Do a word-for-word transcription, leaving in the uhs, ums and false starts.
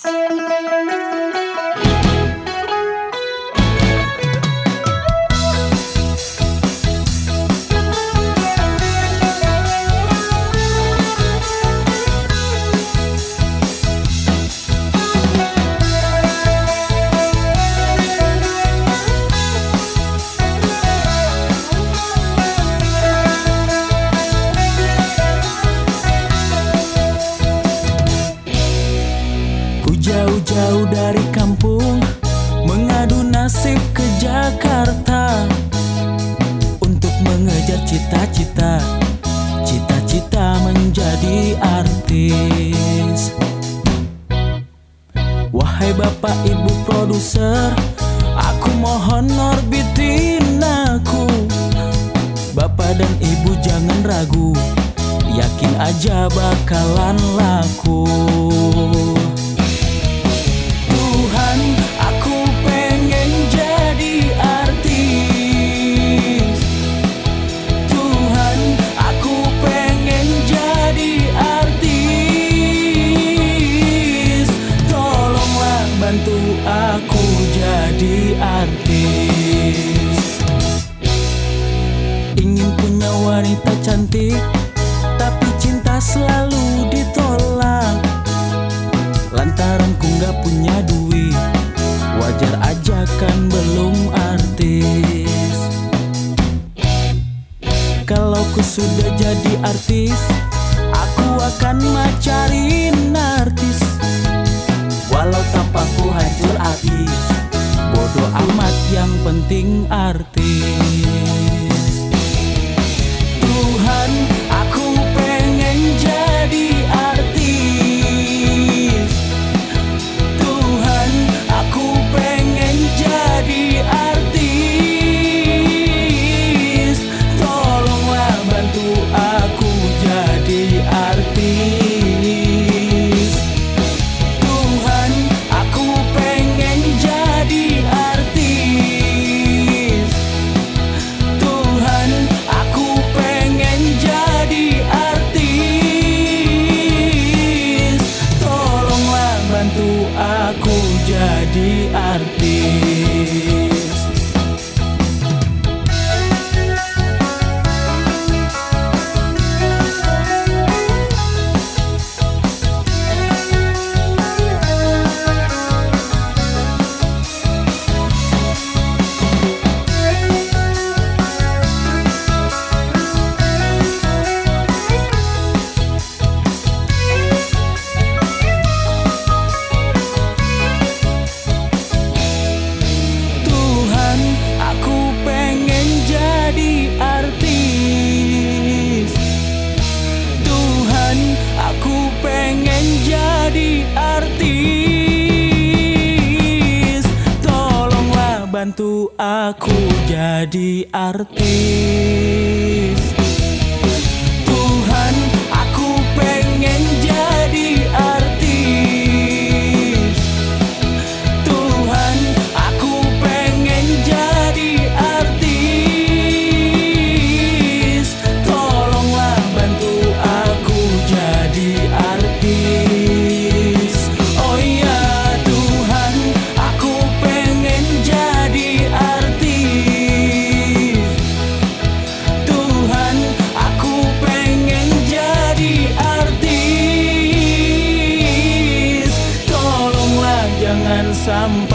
Jauh-jauh dari kampung, mengadu nasib ke Jakarta untuk mengejar cita-cita, cita-cita menjadi artis. Wahai bapak ibu produser, aku mohon orbitin aku. Bapak dan ibu jangan ragu, yakin aja bakalan laku. Tuhan, aku pengen jadi artis. Tuhan, aku pengen jadi artis. Tolonglah bantu aku jadi artis. Ingin punya wanita cantik, tapi cinta selalu ditolak. Lantaran ku gak punya duit, wajar aja kan belum artis. Kalau ku sudah jadi artis, aku akan macarin artis. Walau tampakku hancur abis, bodoh amat yang penting artis. Tuhan, aku pengen jadi artis. Tuhan, aku pengen jadi artis. Tolonglah bantu aku jadi artis. Tuhan, aku pengen jadi artis. Tuhan, aku pengen jadi artis. Tolonglah bantu aku jadi artis. Bantu aku jadi artis. Tuhan, aku pengen jadi artis. Tuhan, aku pengen jadi artis. Tolonglah bantu aku jadi artis. Oh iya Tuhan, aku pengen jadi artis. Tuhan, aku pengen jadi artis. Tolonglah jangan sampai